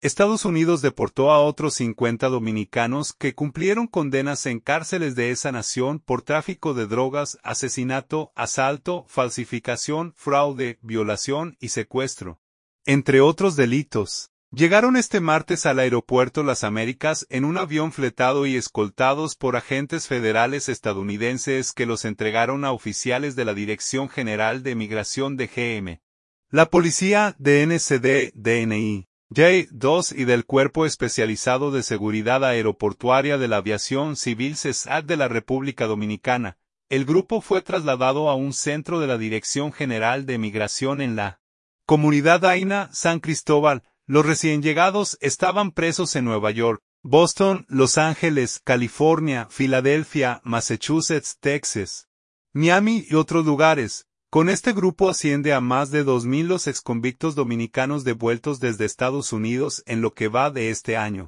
Estados Unidos deportó a otros 50 dominicanos que cumplieron condenas en cárceles de esa nación por tráfico de drogas, asesinato, asalto, falsificación, fraude, violación y secuestro, entre otros delitos. Llegaron este martes al aeropuerto Las Américas en un avión fletado y escoltados por agentes federales estadounidenses que los entregaron a oficiales de la Dirección General de Migración de GM. La policía, DNCD, DNI, J2 y del Cuerpo Especializado de Seguridad Aeroportuaria de la Aviación Civil CESAC de la República Dominicana. El grupo fue trasladado a un centro de la Dirección General de Migración en la comunidad Aina, San Cristóbal. Los recién llegados estaban presos en Nueva York, Boston, Los Ángeles, California, Filadelfia, Massachusetts, Texas, Miami y otros lugares. Con este grupo asciende a más de 2.000 los exconvictos dominicanos devueltos desde Estados Unidos en lo que va de este año.